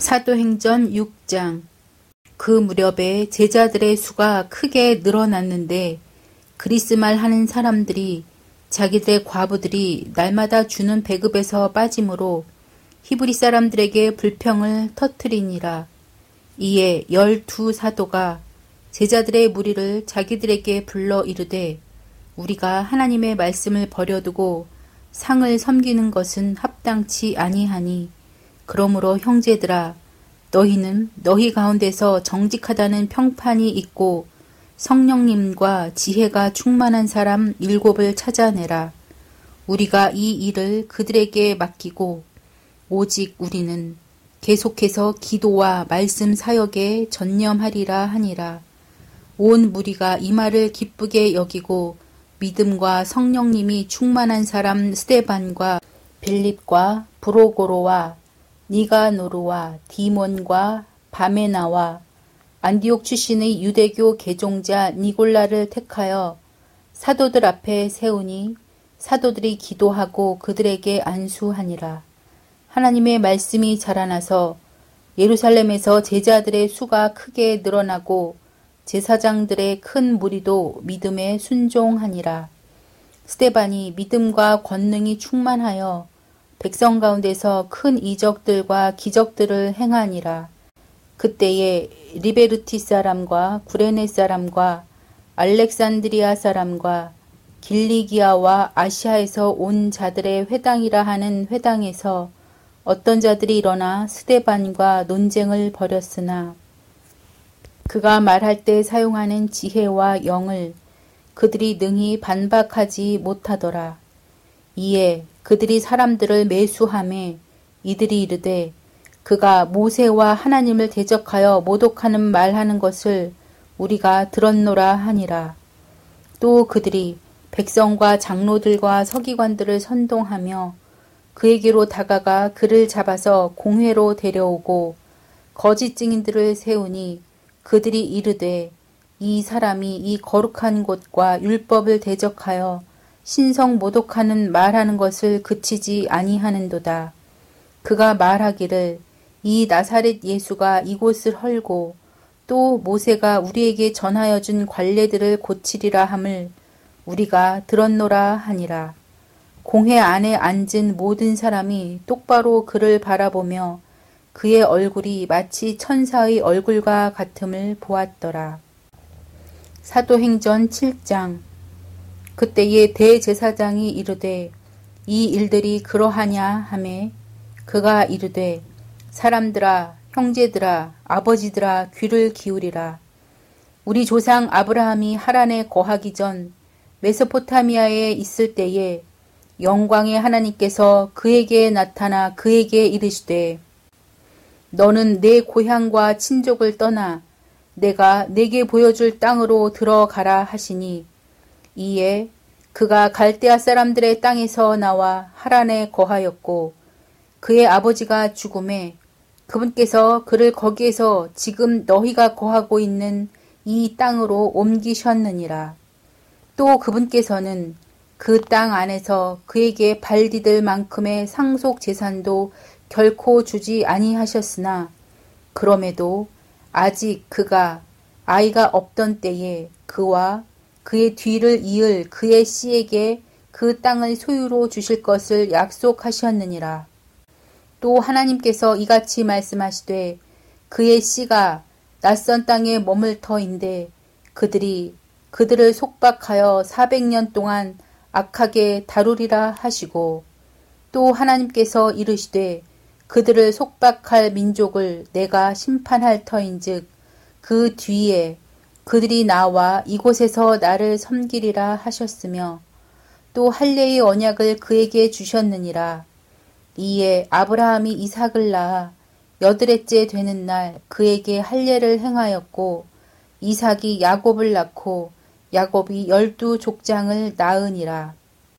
사도행전 6장. 그 무렵에 제자들의 수가 크게 늘어났는데 그리스말 하는 사람들이 자기들의 과부들이 날마다 주는 배급에서 빠짐으로 히브리 사람들에게 불평을 터뜨리니라. 이에 12 사도가 제자들의 무리를 자기들에게 불러 이르되 우리가 하나님의 말씀을 버려두고 상을 섬기는 것은 합당치 아니하니 그러므로 형제들아 너희는 너희 가운데서 정직하다는 평판이 있고 성령님과 지혜가 충만한 사람 7을 찾아내라. 우리가 이 일을 그들에게 맡기고 오직 우리는 계속해서 기도와 말씀 사역에 전념하리라 하니라. 온 무리가 이 말을 기쁘게 여기고 믿음과 성령님이 충만한 사람 스데반과 빌립과 브로고로와 니가노르와 디몬과 바메나와 안디옥 출신의 유대교 개종자 니골라를 택하여 사도들 앞에 세우니 사도들이 기도하고 그들에게 안수하니라. 하나님의 말씀이 자라나서 예루살렘에서 제자들의 수가 크게 늘어나고 제사장들의 큰 무리도 믿음에 순종하니라. 스데반이 믿음과 권능이 충만하여 백성 가운데서 큰 이적들과 기적들을 행하니라. 그때에 리베르티 사람과 구레네 사람과 알렉산드리아 사람과 길리기아와 아시아에서 온 자들의 회당이라 하는 회당에서 어떤 자들이 일어나 스데반과 논쟁을 벌였으나 그가 말할 때 사용하는 지혜와 영을 그들이 능히 반박하지 못하더라. 이에 그들이 사람들을 매수하매 이들이 이르되 그가 모세와 하나님을 대적하여 모독하는 말하는 것을 우리가 들었노라 하니라. 또 그들이 백성과 장로들과 서기관들을 선동하며 그에게로 다가가 그를 잡아서 공회로 데려오고 거짓 증인들을 세우니 그들이 이르되 이 사람이 이 거룩한 곳과 율법을 대적하여 신성 모독하는 말하는 것을 그치지 아니하는도다. 그가 말하기를 이 나사렛 예수가 이곳을 헐고 또 모세가 우리에게 전하여 준 관례들을 고치리라 함을 우리가 들었노라 하니라. 공회 안에 앉은 모든 사람이 똑바로 그를 바라보며 그의 얼굴이 마치 천사의 얼굴과 같음을 보았더라. 사도행전 7장. 그때에 대제사장이 이르되 이 일들이 그러하냐 하매 그가 이르되 사람들아 형제들아 아버지들아 귀를 기울이라. 우리 조상 아브라함이 하란에 거하기 전 메소포타미아에 있을 때에 영광의 하나님께서 그에게 나타나 그에게 이르시되 너는 내 고향과 친족을 떠나 내가 네게 보여줄 땅으로 들어가라 하시니 이에 그가 갈대아 사람들의 땅에서 나와 하란에 거하였고 그의 아버지가 죽음에 그분께서 그를 거기에서 지금 너희가 거하고 있는 이 땅으로 옮기셨느니라. 또 그분께서는 그 땅 안에서 그에게 발 디딜 만큼의 상속 재산도 결코 주지 아니하셨으나 그럼에도 아직 그가 아이가 없던 때에 그와 그의 뒤를 이을 그의 씨에게 그 땅을 소유로 주실 것을 약속하셨느니라. 또 하나님께서 이같이 말씀하시되 그의 씨가 낯선 땅에 머물 터인데 그들이 그들을 속박하여 400년 동안 악하게 다루리라 하시고 또 하나님께서 이르시되 그들을 속박할 민족을 내가 심판할 터인즉 그 뒤에 그들이 나와 이곳에서 나를 섬기리라 하셨으며 또 할례의 언약을 그에게 주셨느니라. 이에 아브라함이 이삭을 낳아 8해째 되는 날 그에게 할례를 행하였고 이삭이 야곱을 낳고 야곱이 12족장을 낳으니라.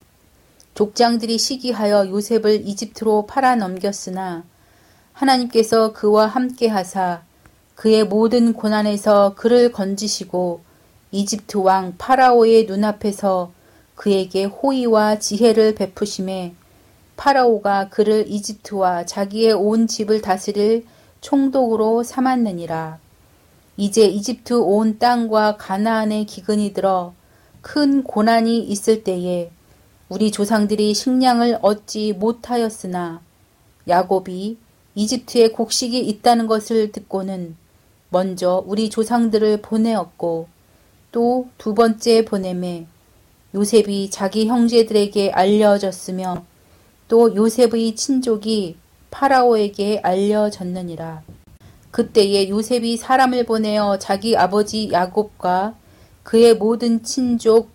족장들이 시기하여 요셉을 이집트로 팔아 넘겼으나 하나님께서 그와 함께 하사 그의 모든 고난에서 그를 건지시고 이집트 왕 파라오의 눈앞에서 그에게 호의와 지혜를 베푸심에 파라오가 그를 이집트와 자기의 온 집을 다스릴 총독으로 삼았느니라. 이제 이집트 온 땅과 가나안의 기근이 들어 큰 고난이 있을 때에 우리 조상들이 식량을 얻지 못하였으나 야곱이 이집트에 곡식이 있다는 것을 듣고는 먼저 우리 조상들을 보내었고 또 두 번째 보냄에 요셉이 자기 형제들에게 알려졌으며 또 요셉의 친족이 파라오에게 알려졌느니라. 그때에 요셉이 사람을 보내어 자기 아버지 야곱과 그의 모든 친족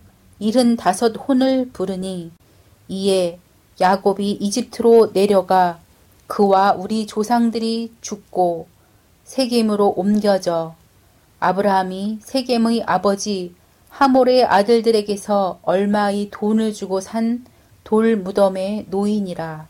75혼을 부르니 이에 야곱이 이집트로 내려가 그와 우리 조상들이 죽고 세겜으로 옮겨져 아브라함이 세겜의 아버지 하몰의 아들들에게서 얼마의 돈을 주고 산 돌 무덤의 노인이라.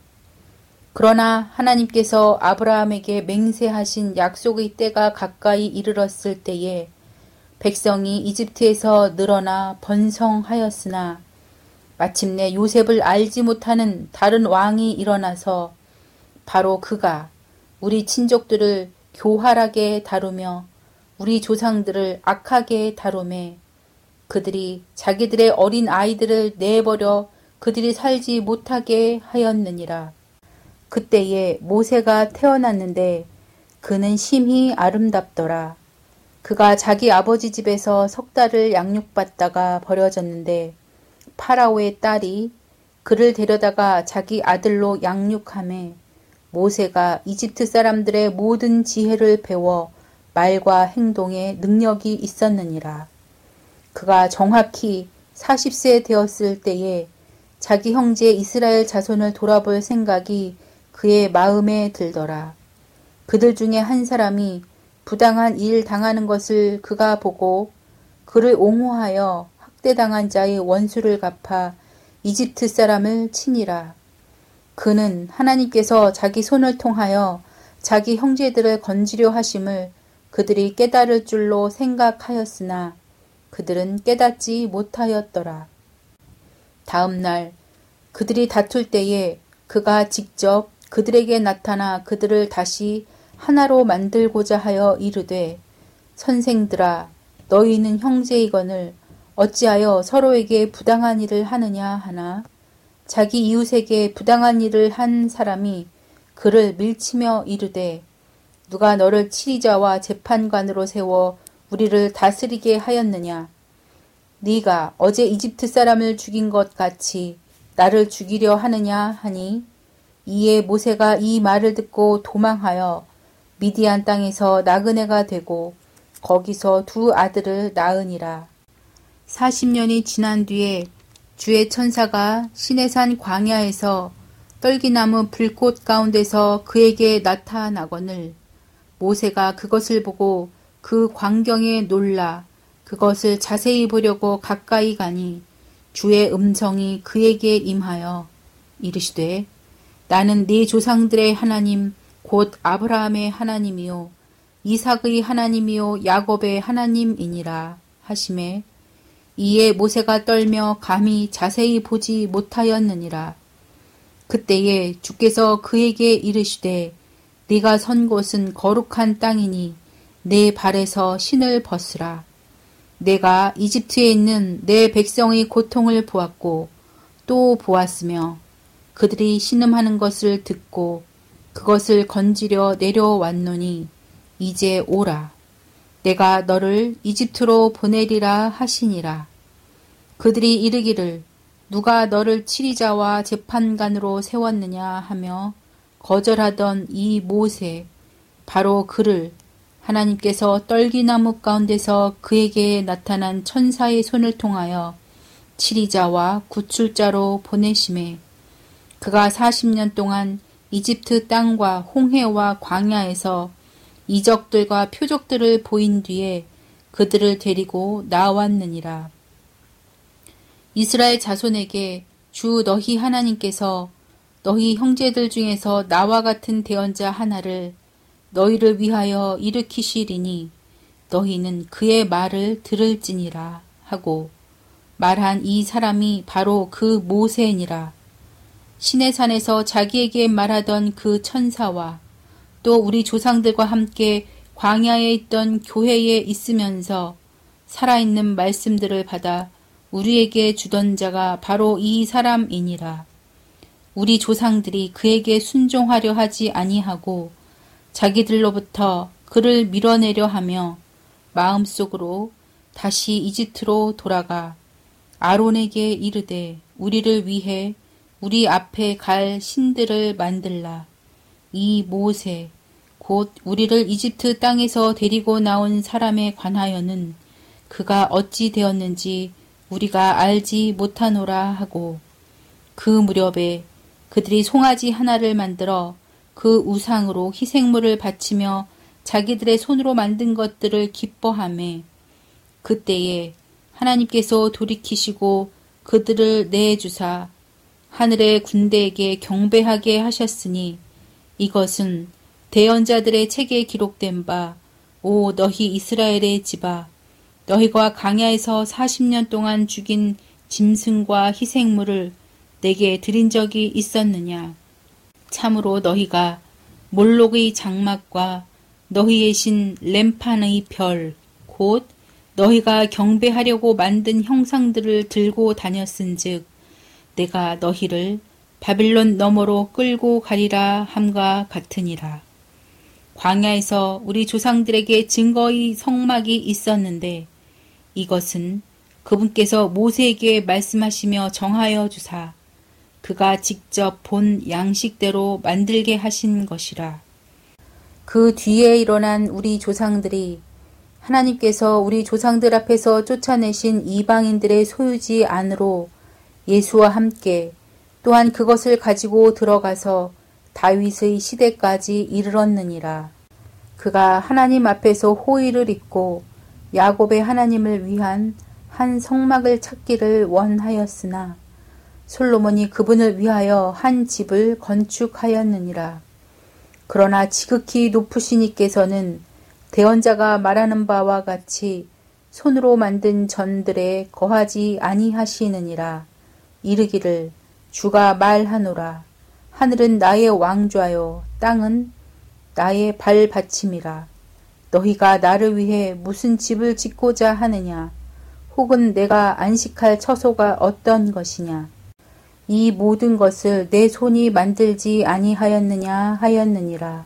그러나 하나님께서 아브라함에게 맹세하신 약속의 때가 가까이 이르렀을 때에 백성이 이집트에서 늘어나 번성하였으나 마침내 요셉을 알지 못하는 다른 왕이 일어나서 바로 그가 우리 친족들을 교활하게 다루며 우리 조상들을 악하게 다루매 그들이 자기들의 어린 아이들을 내버려 그들이 살지 못하게 하였느니라. 그때에 모세가 태어났는데 그는 심히 아름답더라. 그가 자기 아버지 집에서 석 달을 양육받다가 버려졌는데 파라오의 딸이 그를 데려다가 자기 아들로 양육하매 모세가 이집트 사람들의 모든 지혜를 배워 말과 행동에 능력이 있었느니라. 그가 정확히 40세 되었을 때에 자기 형제 이스라엘 자손을 돌아볼 생각이 그의 마음에 들더라. 그들 중에 한 사람이 부당한 일 당하는 것을 그가 보고 그를 옹호하여 학대당한 자의 원수를 갚아 이집트 사람을 치니라. 그는 하나님께서 자기 손을 통하여 자기 형제들을 건지려 하심을 그들이 깨달을 줄로 생각하였으나 그들은 깨닫지 못하였더라. 다음 날 그들이 다툴 때에 그가 직접 그들에게 나타나 그들을 다시 하나로 만들고자 하여 이르되 선생들아 너희는 형제이거늘 어찌하여 서로에게 부당한 일을 하느냐 하나 자기 이웃에게 부당한 일을 한 사람이 그를 밀치며 이르되 누가 너를 치리자와 재판관으로 세워 우리를 다스리게 하였느냐 네가 어제 이집트 사람을 죽인 것 같이 나를 죽이려 하느냐 하니 이에 모세가 이 말을 듣고 도망하여 미디안 땅에서 나그네가 되고 거기서 두 아들을 낳으니라. 40년이 지난 뒤에 주의 천사가 시내산 광야에서 떨기나무 불꽃 가운데서 그에게 나타나거늘 모세가 그것을 보고 그 광경에 놀라 그것을 자세히 보려고 가까이 가니 주의 음성이 그에게 임하여 이르시되 나는 네 조상들의 하나님 곧 아브라함의 하나님이요 이삭의 하나님이요 야곱의 하나님이니라 하시매 이에 모세가 떨며 감히 자세히 보지 못하였느니라. 그때에 주께서 그에게 이르시되 네가 선 곳은 거룩한 땅이니 내 발에서 신을 벗으라. 내가 이집트에 있는 내 백성의 고통을 보았고 또 보았으며 그들이 신음하는 것을 듣고 그것을 건지려 내려왔노니 이제 오라. 내가 너를 이집트로 보내리라 하시니라. 그들이 이르기를 누가 너를 치리자와 재판관으로 세웠느냐 하며 거절하던 이 모세 바로 그를 하나님께서 떨기나무 가운데서 그에게 나타난 천사의 손을 통하여 치리자와 구출자로 보내심에 그가 40년 동안 이집트 땅과 홍해와 광야에서 이적들과 표적들을 보인 뒤에 그들을 데리고 나왔느니라. 이스라엘 자손에게 주 너희 하나님께서 너희 형제들 중에서 나와 같은 대언자 하나를 너희를 위하여 일으키시리니 너희는 그의 말을 들을지니라 하고 말한 이 사람이 바로 그 모세니라. 시내산에서 자기에게 말하던 그 천사와 또 우리 조상들과 함께 광야에 있던 교회에 있으면서 살아있는 말씀들을 받아 우리에게 주던 자가 바로 이 사람이니라. 우리 조상들이 그에게 순종하려 하지 아니하고 자기들로부터 그를 밀어내려 하며 마음속으로 다시 이집트로 돌아가 아론에게 이르되 우리를 위해 우리 앞에 갈 신들을 만들라. 이 모세 곧 우리를 이집트 땅에서 데리고 나온 사람에 관하여는 그가 어찌 되었는지 우리가 알지 못하노라 하고 그 무렵에 그들이 송아지 하나를 만들어 그 우상으로 희생물을 바치며 자기들의 손으로 만든 것들을 기뻐하매 그때에 하나님께서 돌이키시고 그들을 내주사 하늘의 군대에게 경배하게 하셨으니 이것은 대언자들의 책에 기록된 바 오 너희 이스라엘의 집아 너희가 광야에서 40년 동안 죽인 짐승과 희생물을 내게 드린 적이 있었느냐. 참으로 너희가 몰록의 장막과 너희의 신 렘판의 별 곧 너희가 경배하려고 만든 형상들을 들고 다녔은즉 내가 너희를 바빌론 너머로 끌고 가리라 함과 같으니라. 광야에서 우리 조상들에게 증거의 성막이 있었는데 이것은 그분께서 모세에게 말씀하시며 정하여 주사 그가 직접 본 양식대로 만들게 하신 것이라. 그 뒤에 일어난 우리 조상들이 하나님께서 우리 조상들 앞에서 쫓아내신 이방인들의 소유지 안으로 예수와 함께 또한 그것을 가지고 들어가서 다윗의 시대까지 이르렀느니라. 그가 하나님 앞에서 호의를 입고 야곱의 하나님을 위한 한 성막을 찾기를 원하였으나 솔로몬이 그분을 위하여 한 집을 건축하였느니라. 그러나 지극히 높으신 이께서는 대언자가 말하는 바와 같이 손으로 만든 전들에 거하지 아니하시느니라. 이르기를 주가 말하노라. 하늘은 나의 왕좌요 땅은 나의 발받침이라. 너희가 나를 위해 무슨 집을 짓고자 하느냐. 혹은 내가 안식할 처소가 어떤 것이냐. 이 모든 것을 내 손이 만들지 아니하였느냐 하였느니라.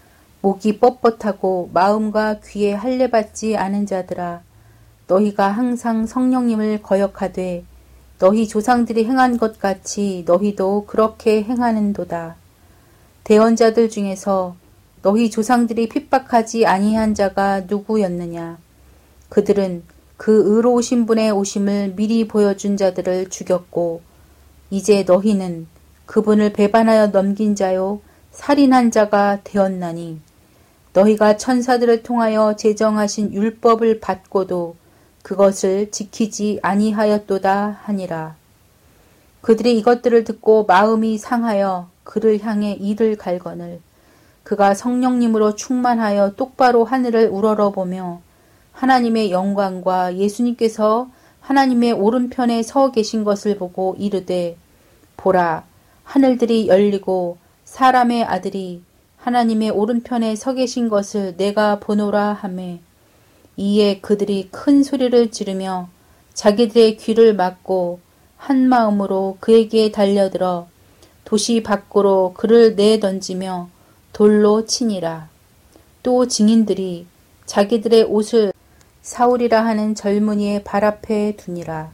목이 뻣뻣하고 마음과 귀에 할례받지 않은 자들아 너희가 항상 성령님을 거역하되 너희 조상들이 행한 것 같이 너희도 그렇게 행하는도다. 대언자들 중에서 너희 조상들이 핍박하지 아니한 자가 누구였느냐. 그들은 그 의로우신 분의 오심을 미리 보여준 자들을 죽였고 이제 너희는 그분을 배반하여 넘긴 자요 살인한 자가 되었나니 너희가 천사들을 통하여 제정하신 율법을 받고도 그것을 지키지 아니하였도다 하니라. 그들이 이것들을 듣고 마음이 상하여 그를 향해 이를 갈거늘 그가 성령님으로 충만하여 똑바로 하늘을 우러러보며 하나님의 영광과 예수님께서 하나님의 오른편에 서 계신 것을 보고 이르되 보라 하늘들이 열리고 사람의 아들이 하나님의 오른편에 서 계신 것을 내가 보노라 하매 이에 그들이 큰 소리를 지르며 자기들의 귀를 막고 한 마음으로 그에게 달려들어 도시 밖으로 그를 내던지며 돌로 치니라. 또 증인들이 자기들의 옷을 사울이라 하는 젊은이의 발 앞에 두니라.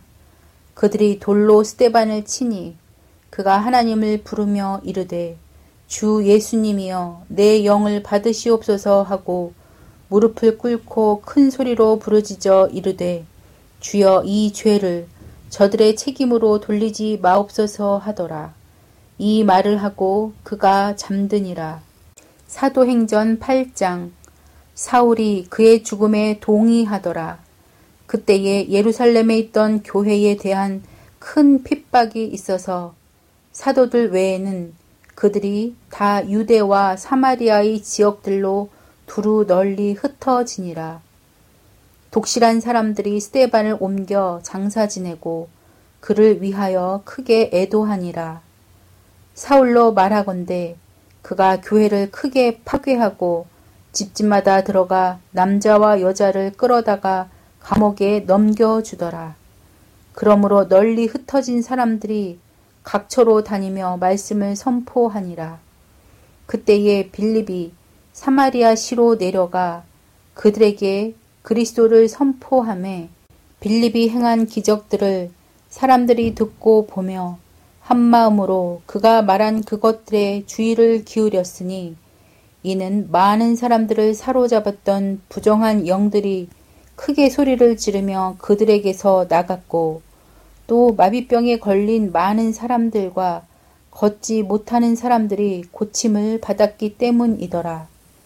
그들이 돌로 스데반을 치니 그가 하나님을 부르며 이르되 주 예수님이여 내 영을 받으시옵소서 하고 무릎을 꿇고 큰 소리로 부르짖어 이르되 주여 이 죄를 저들의 책임으로 돌리지 마옵소서 하더라. 이 말을 하고 그가 잠드니라. 사도행전 8장. 사울이 그의 죽음에 동의하더라. 그때에 예루살렘에 있던 교회에 대한 큰 핍박이 있어서 사도들 외에는 그들이 다 유대와 사마리아의 지역들로 두루 널리 흩어지니라. 독실한 사람들이 스데반을 옮겨 장사 지내고 그를 위하여 크게 애도하니라. 사울로 말하건대 그가 교회를 크게 파괴하고 집집마다 들어가 남자와 여자를 끌어다가 감옥에 넘겨주더라. 그러므로 널리 흩어진 사람들이 각처로 다니며 말씀을 선포하니라. 그때에 빌립이 사마리아 시로 내려가 그들에게 그리스도를 선포하매 빌립이 행한 기적들을 사람들이 듣고 보며 한마음으로 그가 말한 그것들에 주의를 기울였으니 이는 많은 사람들을 사로잡았던 부정한 영들이 크게 소리를 지르며 그들에게서 나갔고 또 마비병에 걸린 많은 사람들과 걷지 못하는 사람들이 고침을 받았기 때문이더라.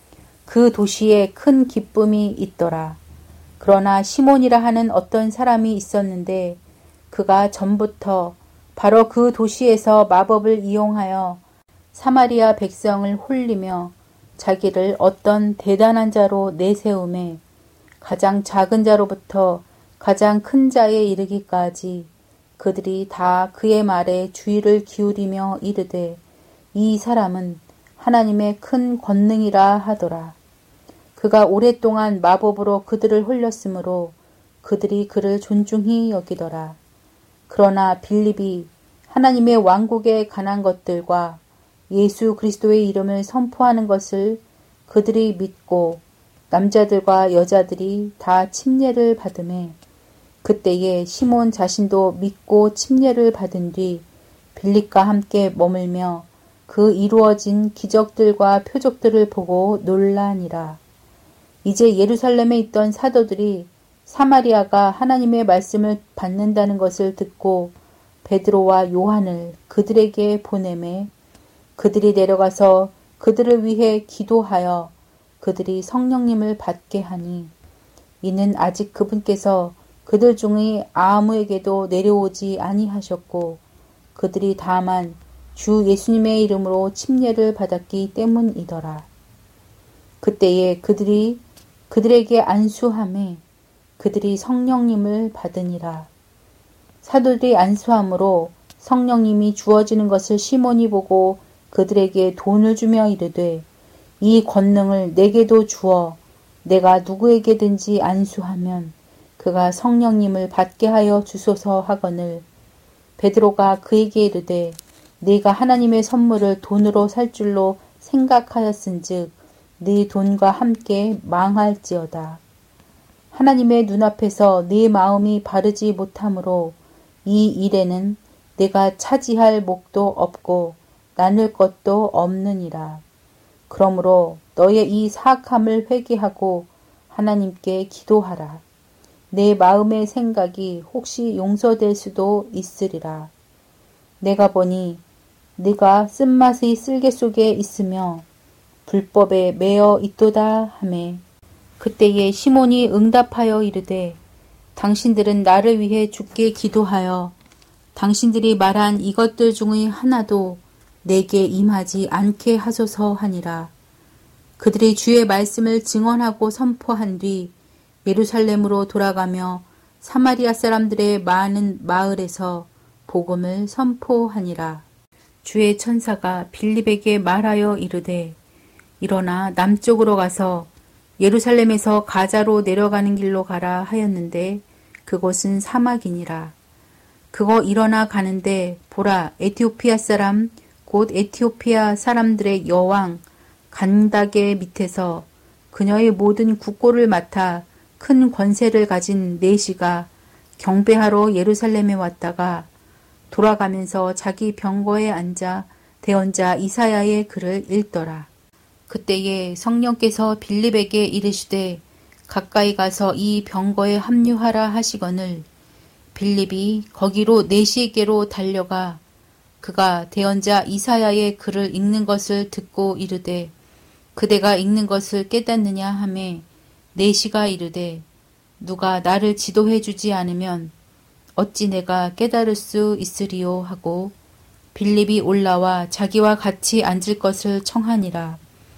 그 도시에 큰 기쁨이 있더라. 그러나 시몬이라 하는 어떤 사람이 있었는데 그가 전부터 바로 그 도시에서 마법을 이용하여 사마리아 백성을 홀리며 자기를 어떤 대단한 자로 내세우매 가장 작은 자로부터 가장 큰 자에 이르기까지 그들이 다 그의 말에 주의를 기울이며 이르되 이 사람은 하나님의 큰 권능이라 하더라. 그가 오랫동안 마법으로 그들을 홀렸으므로 그들이 그를 존중히 여기더라. 그러나 빌립이 하나님의 왕국에 관한 것들과 예수 그리스도의 이름을 선포하는 것을 그들이 믿고 남자들과 여자들이 다 침례를 받으매 그때에 시몬 자신도 믿고 침례를 받은 뒤 빌립과 함께 머물며 그 이루어진 기적들과 표적들을 보고 놀라니라. 이제 예루살렘에 있던 사도들이 사마리아가 하나님의 말씀을 받는다는 것을 듣고 베드로와 요한을 그들에게 보내매 그들이 내려가서 그들을 위해 기도하여 그들이 성령님을 받게 하니 이는 아직 그분께서 그들 중의 아무에게도 내려오지 아니하셨고 그들이 다만 주 예수님의 이름으로 침례를 받았기 때문이더라. 그때에 그들이 그들에게 안수하매 그들이 성령님을 받으니라. 사도들이 안수함으로 성령님이 주어지는 것을 시몬이 보고 그들에게 돈을 주며 이르되 이 권능을 내게도 주어 내가 누구에게든지 안수하면 그가 성령님을 받게 하여 주소서 하거늘 베드로가 그에게 이르되 네가 하나님의 선물을 돈으로 살 줄로 생각하였은즉 네 돈과 함께 망할지어다. 하나님의 눈앞에서 네 마음이 바르지 못하므로 이 일에는 내가 차지할 목도 없고 나눌 것도 없느니라. 그러므로 너의 이 사악함을 회개하고 하나님께 기도하라. 내 마음의 생각이 혹시 용서될 수도 있으리라. 내가 보니 네가 쓴맛의 쓸개 속에 있으며 불법에 매여 있도다 하매 그때에 시몬이 응답하여 이르되 당신들은 나를 위해 주께 기도하여 당신들이 말한 이것들 중의 하나도 내게 임하지 않게 하소서 하니라. 그들이 주의 말씀을 증언하고 선포한 뒤 예루살렘으로 돌아가며 사마리아 사람들의 많은 마을에서 복음을 선포하니라. 주의 천사가 빌립에게 말하여 이르되 일어나 남쪽으로 가서 예루살렘에서 가자로 내려가는 길로 가라 하였는데 그곳은 사막이니라. 그거 일어나 가는데 보라 에티오피아 사람 곧 에티오피아 사람들의 여왕 간다게 밑에서 그녀의 모든 국고를 맡아 큰 권세를 가진 내시가 경배하러 예루살렘에 왔다가 돌아가면서 자기 병거에 앉아 대언자 이사야의 글을 읽더라. 그때에 성령께서 빌립에게 이르시되 가까이 가서 이 병거에 합류하라 하시거늘 빌립이 거기로 내시에게로 달려가 그가 대언자 이사야의 글을 읽는 것을 듣고 이르되 그대가 읽는 것을 깨닫느냐 하매 내시가 이르되 누가 나를 지도해 주지 않으면 어찌 내가 깨달을 수 있으리요 하고 빌립이 올라와 자기와 같이 앉을 것을 청하니라.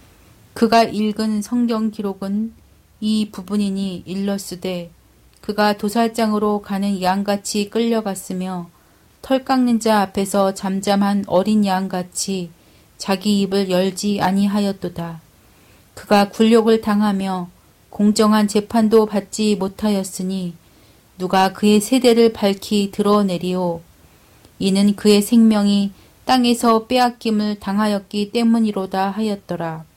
그가 읽은 성경 기록은 이 부분이니 일렀으되 그가 도살장으로 가는 양같이 끌려갔으며 털 깎는 자 앞에서 잠잠한 어린 양같이 자기 입을 열지 아니하였도다. 그가 굴욕을 당하며 공정한 재판도 받지 못하였으니 누가 그의 세대를 밝히 드러내리오. 이는 그의 생명이 땅에서 빼앗김을 당하였기 때문이로다 하였더라.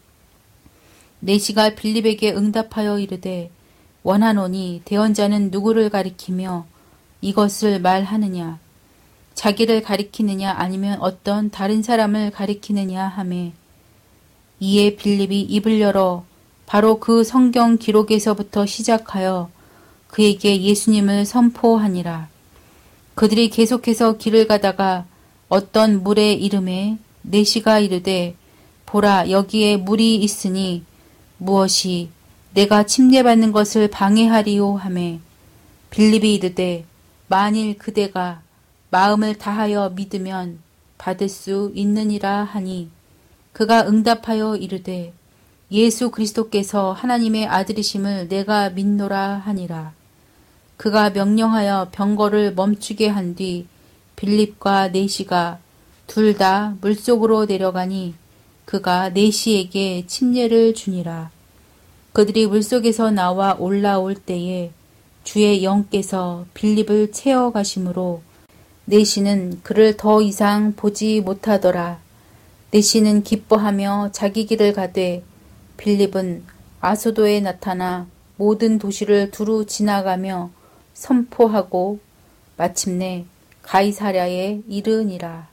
내시가 빌립에게 응답하여 이르되 원하노니 대언자는 누구를 가리키며 이것을 말하느냐. 자기를 가리키느냐 아니면 어떤 다른 사람을 가리키느냐 하매 이에 빌립이 입을 열어 바로 그 성경 기록에서부터 시작하여 그에게 예수님을 선포하니라. 그들이 계속해서 길을 가다가 어떤 물의 이름에 내시가 이르되 보라 여기에 물이 있으니 무엇이 내가 침례받는 것을 방해하리요 하매 빌립이 이르되 만일 그대가 마음을 다하여 믿으면 받을 수 있느니라 하니 그가 응답하여 이르되 예수 그리스도께서 하나님의 아들이심을 내가 믿노라 하니라. 그가 명령하여 병거를 멈추게 한 뒤 빌립과 내시가 둘 다 물속으로 내려가니 그가 내시에게 침례를 주니라. 그들이 물속에서 나와 올라올 때에 주의 영께서 빌립을 채워 가심으로 내시는 그를 더 이상 보지 못하더라. 내시는 기뻐하며 자기 길을 가되 빌립은 아소도에 나타나 모든 도시를 두루 지나가며 선포하고 마침내 가이사랴에 이르니라.